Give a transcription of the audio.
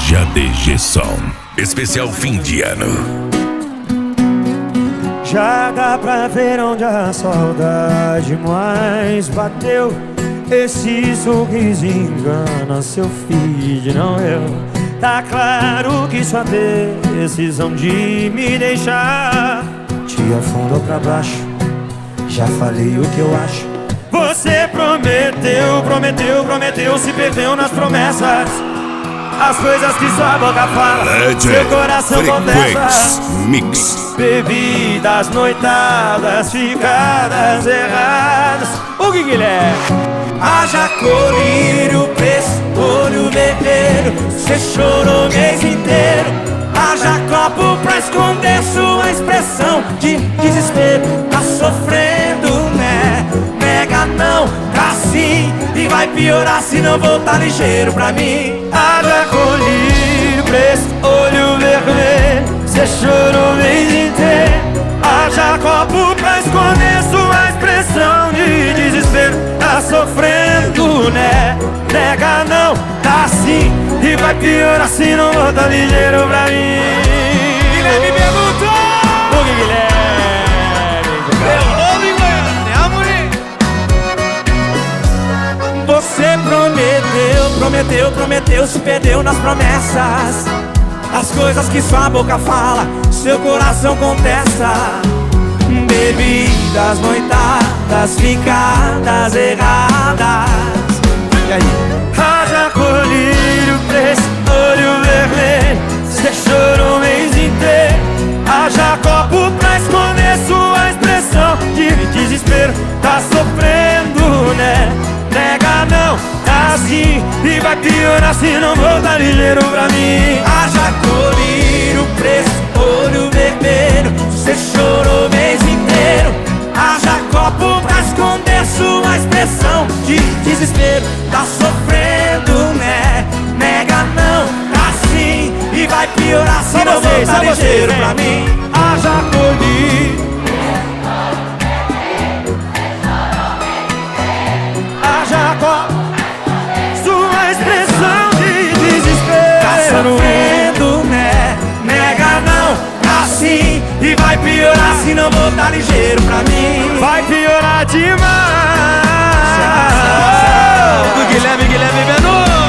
Loja DG Som, especial fim de ano. Já dá pra ver onde a saudade mais bateu. Esse sorriso engana seu filho, não eu. Tá claro que sua decisão de me deixar te afundou pra baixo. Já falei o que eu acho. Você prometeu, prometeu, prometeu, se perdeu nas promessas. As coisas que sua boca fala, seu coração confessa. Mix. Bebidas, noitadas, ficadas erradas. O que Guilherme? Haja colírio, preço, olho vermelho. Cê chorou o mês inteiro. Haja copo pra esconder sua expressão de desespero. Tá sofrendo, né? Nega não, tá sim. E vai piorar se não voltar ligeiro pra mim. Haja colírio, preço, olho vermelho. Cê chorou o mês inteiro. Haja copo pra esconder sua expressão de desespero. Tá sofrendo, né? Nega não, tá sim. E vai piorar se não voltar ligeiro pra mim. Guilherme perguntou! O que Guilherme? Meu nome, mano, é amor. Você prometeu, prometeu, prometeu, se perdeu nas promessas. As coisas que sua boca fala, seu coração contesta. Bebidas, noitadas, ficadas erradas. E aí? Haja colírio, preço, olho vermelho. Cê chorou o mês inteiro. Haja copo pra esconder sua expressão de desespero. Tá sofrendo, né? Nega não, tá assim. E vai piorar se não voltar ligeiro pra mim. Haja colírio, preço, olho vermelho. Cê chorou o mês inteiro. Haja copo pra esconder sua expressão de desespero. Tá sofrendo, né? Nega não, tá sim. E vai piorar se não voltar ligeiro pra mim. Haja colírio. Haja copo, sua expressão de desespero. Tá sofrendo, né? Nega não, tá sim. E vai piorar se não voltar ligeiro pra mim. Vai piorar demais. Do Guilherme Menor.